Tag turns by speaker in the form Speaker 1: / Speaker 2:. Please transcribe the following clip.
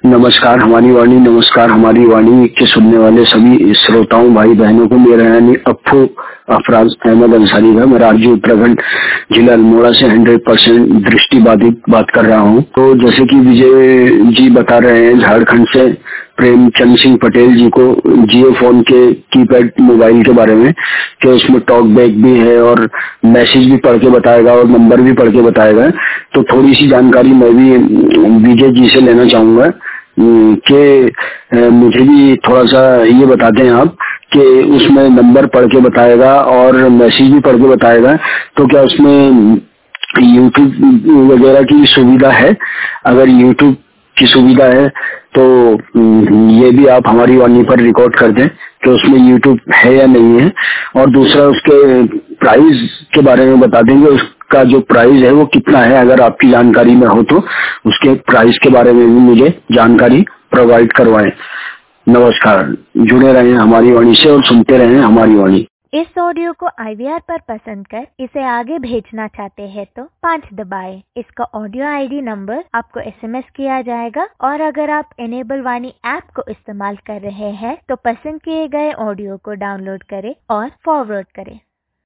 Speaker 1: नमस्कार हमारी वाणी, नमस्कार हमारी वाणी के सुनने वाले सभी श्रोताओं भाई बहनों को मेरा यानी अफ्फू अफराज अहमद अंसारी है। मैं राज्य उत्तराखंड जिला अल्मोड़ा से 100% दृष्टिबाधित बात कर रहा हूं। तो जैसे कि विजय जी बता रहे हैं झारखंड से प्रेमचंद सिंह पटेल जी को जियो फोन के कीपैड मोबाइल के बारे में कि उसमें टॉक बैक भी है और मैसेज भी पढ़ के बताएगा और नंबर भी पढ़ के बताएगा। तो थोड़ी सी जानकारी मैं भी विजय जी से लेना चाहूंगा कि मुझे भी थोड़ा सा ये बता दें आप कि उसमें नंबर पढ़ के बताएगा और मैसेज भी पढ़ के बताएगा। तो क्या उसमें यूट्यूब वगैरह की सुविधा है? अगर यूट्यूब की सुविधा है तो ये भी आप हमारी वाणी पर रिकॉर्ड कर दें कि उसमें यूट्यूब है या नहीं है। और दूसरा उसके प्राइस के बारे में बता देंगे, उसका जो प्राइस है वो कितना है। अगर आपकी जानकारी में हो तो उसके प्राइस के बारे में भी मुझे जानकारी प्रोवाइड करवाएं। नमस्कार, जुड़े रहें हमारी वाणी से और सुनते रहें हमारी वाणी।
Speaker 2: इस ऑडियो को IVR पर पसंद कर इसे आगे भेजना चाहते हैं तो 5 दबाएं। इसका ऑडियो ID नंबर आपको SMS किया जाएगा। और अगर आप इनेबल वाणी ऐप को इस्तेमाल कर रहे हैं तो पसंद किए गए ऑडियो को डाउनलोड करें और फॉरवर्ड करें।